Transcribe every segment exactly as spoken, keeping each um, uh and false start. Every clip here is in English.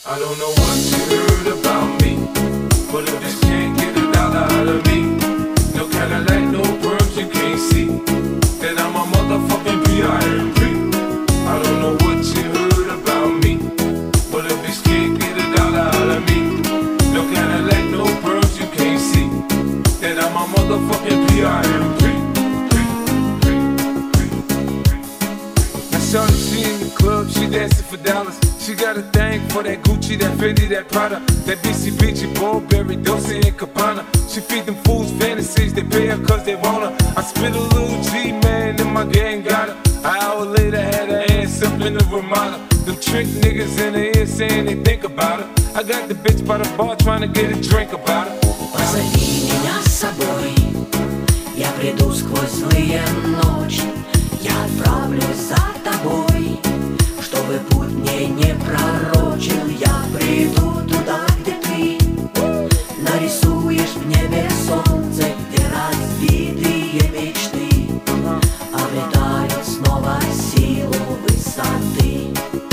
I don't know what you heard about me, but if this can't get a dollar out of me, no Cadillac, no perms, you can't see that I'm a motherfucking P I M P. I don't know what you heard about me, but if this can't get a dollar out of me, no Cadillac, no perms, you can't see that I'm a motherfucking P I M P. Now shorty, she in the club, she dancing for dollars. She got a thing for that Gucci, that Fendi, that Prada, that B C B G, Burberry, Dolce and Gabbana. She feed them fools fantasies, they pay her cause they want her. I spit a little G, man, and my gang got her. An hour later, had her ass up in the Ramada. Them trick niggas in the ear saying they think about her. I got the bitch by the bar trying to get a drink about her. Позови меня с собой, я приду сквозь злые ночи. Я отправлюсь за тобой, чтобы путь мне не пророчил. Я приду туда, где ты нарисуешь в небе солнце, где разбитые мечты обретают снова силу высоты.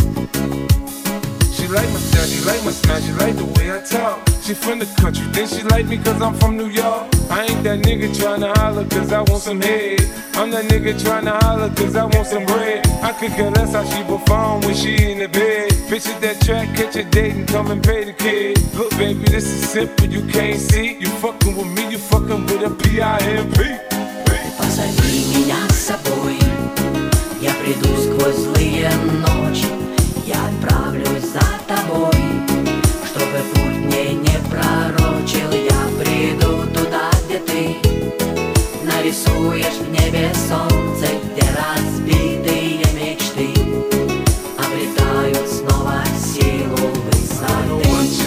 She like my style, she like my smile, she like the way I talk. She from the country, then she like me cause I'm from New York. I ain't that nigga tryna holler cause I want some head. I'm that nigga tryna holler cause I want some bread. I could care less how she perform when she in the bed. Picture that track, catch a date and come and pay the kid. Look baby, this is simple, you can't see. You fucking with me, you fucking with a P I M P. Позови меня с собой, я приду сквозь злые ночи. Я отправлюсь за тобой, чтобы путь мне не пророчил. Я приду туда, где ты нарисуешь в небе солнце, где разбитые мечты обретают снова силу высоты.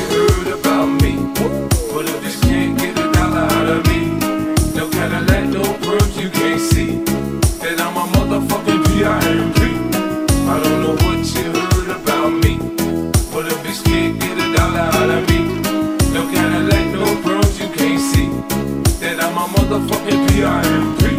I don't know what you heard about me, but a bitch can't get a dollar out of me. No Cadillac, no perms, you can't see that I'm a motherfucking P I M P.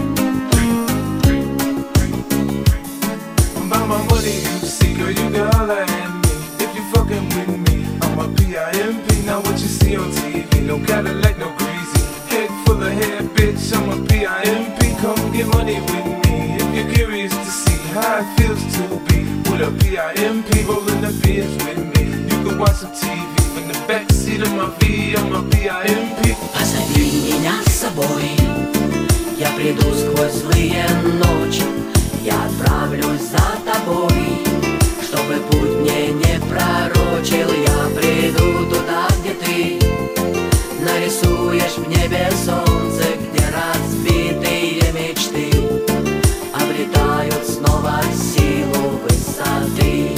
About my money, you see, girl, you can holler at me if you fucking with me. I'm a P I M P, not what you see on T V. No Cadillac, no greasy, head full of hair, bitch. I'm a P I M P. Come get money with me if you're curious to see how it feels to be with a P I M P rolling the beers with me. You can watch some T V from the backseat of my V. I'm a P I M P. Позови меня с собой, я приду сквозь злые ночи. Я отправлюсь за тобой, чтобы путь мне не пророчил. Я приду туда, где ты нарисуешь в небе солнце, где разбитые мечты обретают снова силу высоты.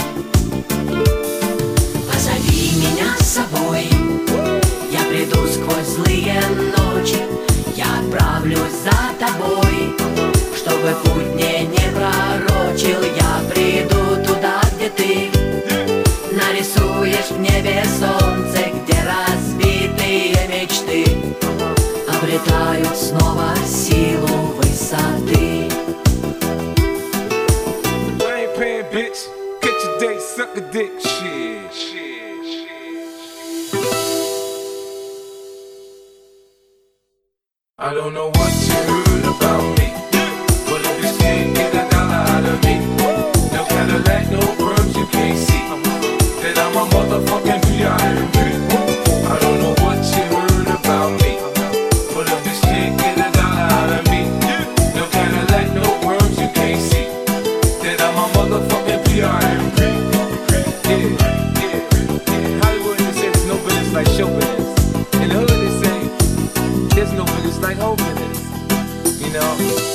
Позови меня с собой, я приду сквозь злые ночи. Я отправлюсь за тобой, чтобы путь мне не пророчил. Я приду туда, где ты нарисуешь в небе солнце, где разбитые мечты обретают снова силу высоты. Bitch, catch a date, suck a dick, shit, shit, shit. I don't know what you heard about me, but if this can't get a dollar out of me, no Cadillac, no perms, you can't see that I'm a motherfucking P I M P. I don't know what you heard about me, but if this can't get a dollar out of me, no Cadillac, no perms, you can't see that I'm a motherfucking P I M P. Yeah, yeah, yeah. Hollywood, they say there's no business like show business. In the hood, they say there's no business like hoe business. You know?